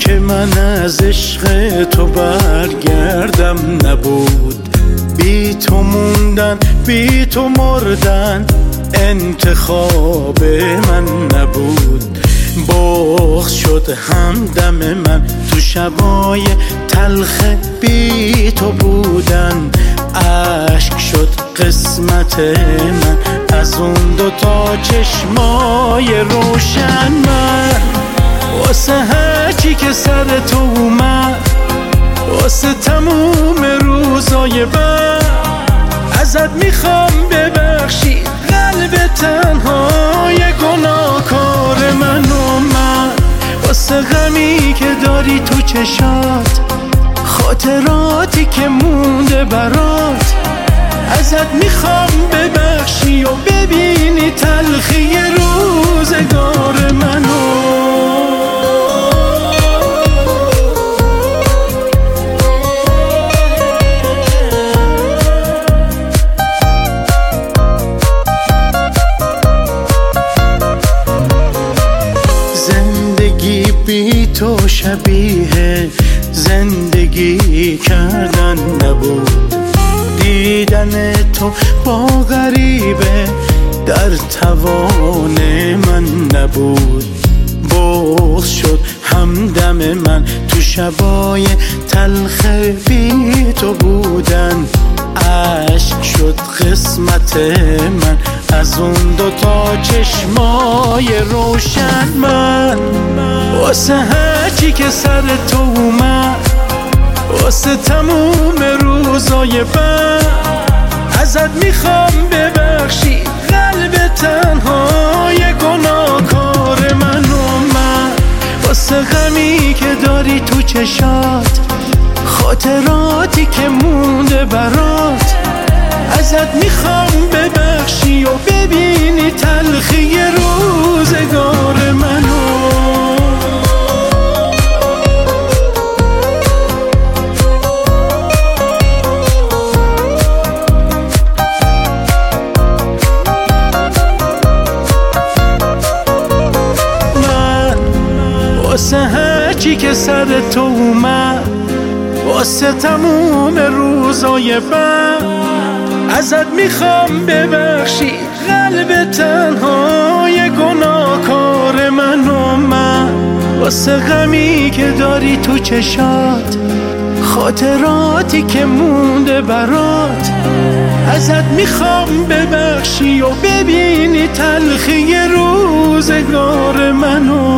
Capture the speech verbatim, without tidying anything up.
که من از عشق تو برگردم نبود. بی تو موندن بی تو مردن انتخاب من نبود. بغض شد همدم من تو شبای تلخ بی تو بودن. عشق شد قسمت من از اون دوتا چشمای روشن. من واسه هرچی که سر تو اومد، واسه تموم روزای بعد، ازت میخوام ببخشی قلب تنهای گناهکار من و من. واسه غمی که داری تو چشات، خاطراتی که مونده برات، ازت میخوام ببخشی و ببینی تلخی روزگار منو. زندگی بی تو شبیه زندگی کردن نبود. دیدن تو با غریبه در توان من نبود. بغض شد همدم من تو شبای تلخ بی تو بودن. عشق شد قسمت من از اون دوتا چشمای روشن. من واسه هرچی که سر تو اومد، واسه تموم روزای بعد، ازت میخوام ببخشی قلب تنهای گناهکار من و من. واسه غمی که داری تو چشات، خاطراتی که مونده برات، ازت میخوام ببخشی و ببینی تلخی روزگار منو. واسه هرچی که سر تو اومد، واسه تموم روزای بعد، ازت میخوام ببخشی قلب تنهای گناهکار من و من. واسه غمی که داری تو چشات، خاطراتی که مونده برات، ازت میخوام ببخشی و ببینی تلخی روزگار منو.